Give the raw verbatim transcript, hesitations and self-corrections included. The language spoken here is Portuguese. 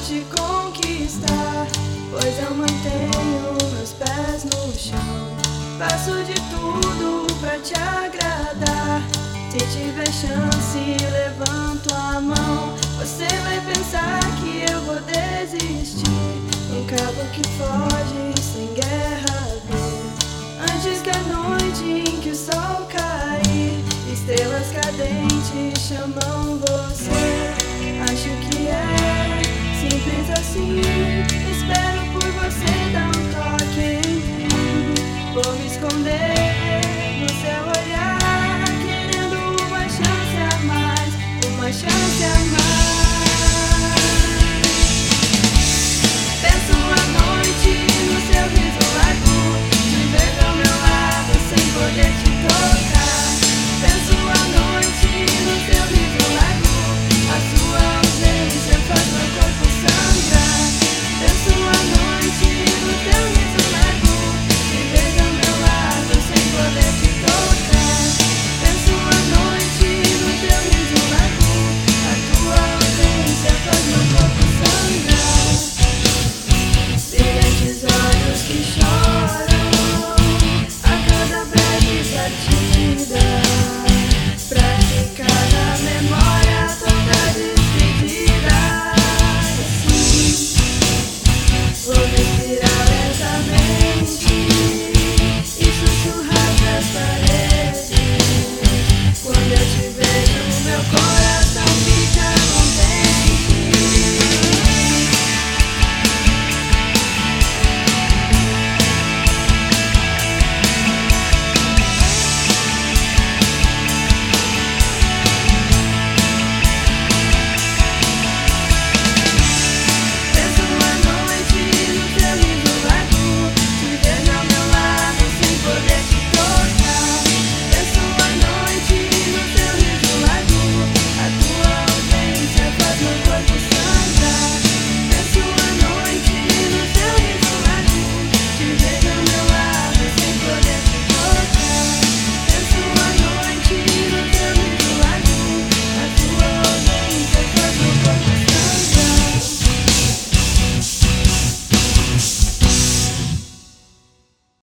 te conquistar, pois eu mantenho meus pés no chão. Faço de tudo pra te agradar. Se tiver chance, levanto a mão. Você vai pensar que eu vou desistir. Um cabo que foge sem guerra ver. Antes que a noite em que o sol cair, estrelas cadentes chamam você. Acho que é simples assim. Espero por você dar um toque em mim. Vou me esconder no seu olhar, querendo uma chance a mais, uma chance a mais. Penso a noite no seu riso largo, te vejo ao meu lado sem poder te tocar. Penso a noite no seu riso